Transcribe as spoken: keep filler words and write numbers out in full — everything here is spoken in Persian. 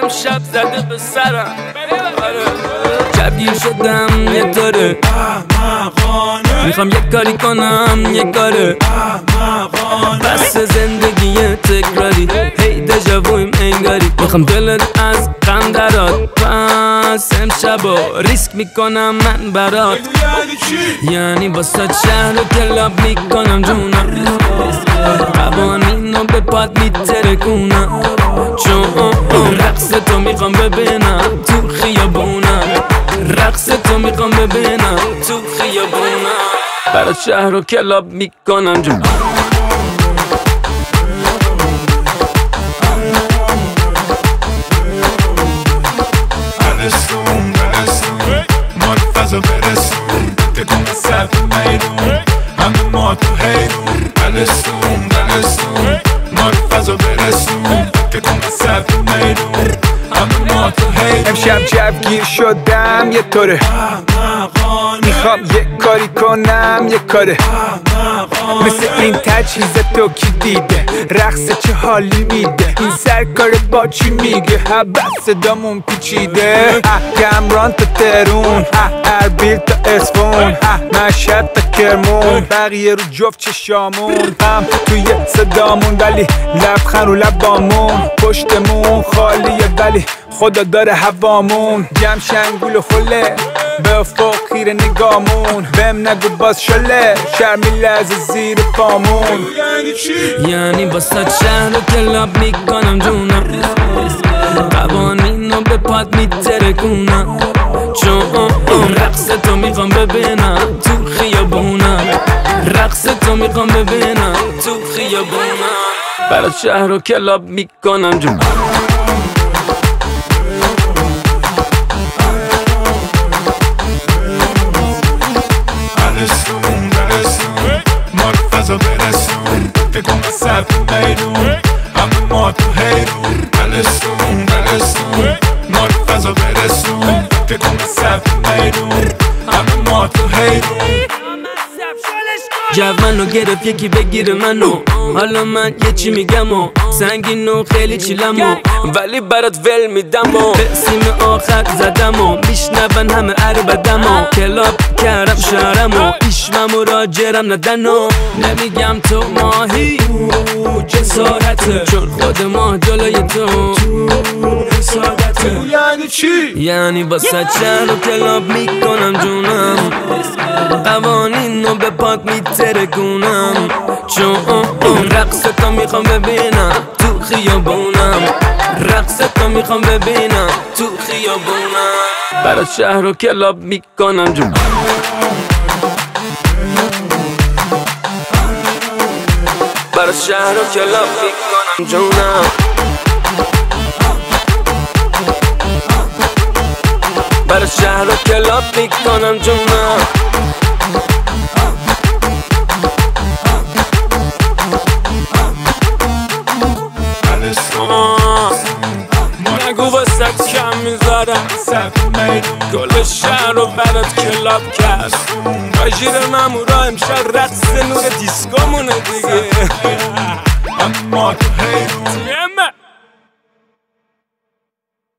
امشب زده به سرم شبگیر شدم یه طوره میخوام یک کاری کنم یک کاره بس زندگی تکراری هی دژاوویم انگاری میخوام دلت از غم درات پس امشبا ریسک میکنم من برات یعنی با صد شهر و کلاب میکنم جونم قوانینو به پاد میترکونم چون رقص تو میخوام ببینم تو خیابونم رقص تو میخوام ببینم تو خیابونم برات شهر و کلاب میکنم جونم برسون برسون ما رو فضا برسون تکون سر میرون همه ما تو حیرون برسون برسون ما رو فضا برسون تکون سر میرون همه ما تو حیرون امشب جوگیر شدم یه طوره میخوام یک کاری کنم یک کاره مثل این تجهیز تو کی دیده رقص چه حالی میده این سرکار با چی میگه حبت صدامون پیچیده کمران تا ترون اربیل تا اسفون مشهد تا کرمون بقیه رو جفت چشامون هم توی صدامون ولی لبخند رو لبامون پشتمون خالیه ولی خدا داره هوامون جمع شنگول و خله به افق خیره نگامون بهم نگو باز شله شرمی لحظه زیر پامون یعنی با صد شهر و کلاب میکنم جونم قوانینو به پاد میترکونم چون رقص تو میخوام ببینم تو خیابونم رقص تو میخوام ببینم تو خیابونم برات شهر و کلاب میکنم جونم برسون برسون ما رو فضا برسون تکون سر میرون همه ما تو حیرون برسون برسون ما رو فضا برسون تکون سر میرون همه ما تو حیرون جو منو گرفت یکی بگیره منو حالا من یه چی میگم و سنگین و خیلی چیلم و ولی برات ول میدم و به سیم آخر زدم و میشنون همه عربدم و کلاب کردم شهرم و ایشمم و راجرم ندن و نمیگم تو ماهی جسارته چون خود ما جلوی تو حسادته یعنی چی؟ یعنی با صد شهر و کلاب میکنم جونم قوانینو به پات میترکونم چون رقص تو میخوام ببینم تو خیابونم رقص تو میخوام ببینم تو خیابونم برات شهر و کلاب میکنم جونم برات شهر و کلاب میکنم جونم برات شهر و کلاب میکنم جونم نگو واسه کم میذارم گل شهر رو برات کلاب کرد باجیر ممورا امشب رقص نور دیسکومونه دیگه اما تو حیرون